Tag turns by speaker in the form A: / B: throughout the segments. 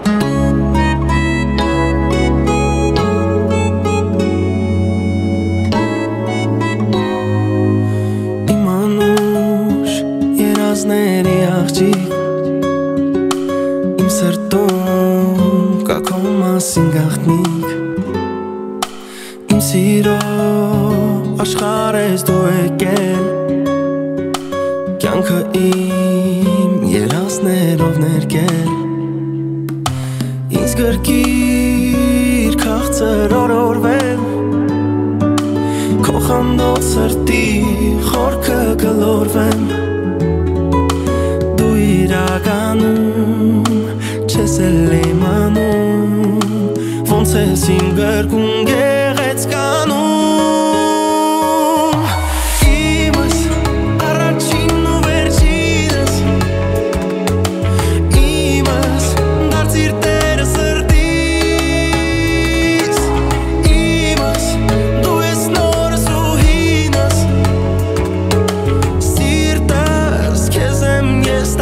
A: Երազների աղջիկ Իմ սրտում կա քո մասին գաղտնիք Իմ սիրո աշխարհ ես դու եկել Կյանքը իմ երազներով ներկել Ինձ գրկիր քաղցր օրորվեմ Քո խանդով սրտի խորքը գլորվեմ իրականում չես էլ իմանում Ոնց ես իմ գրկում գեղեցկանում Իմս առաջինն ու վերջինս Իմս դարձիր տերը սրտիս Իմս դու ես նորս ու հինս Սիրտս քեզ եմ ես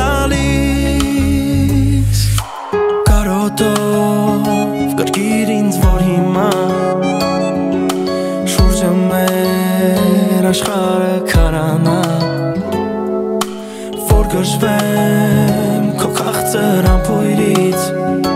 A: տալիս Կարոտով գրկիր ինձ որ հիմա Շուրջը մեր աշխարհը քարանա Որ գժվեմ քո քաղցր ամփոյրից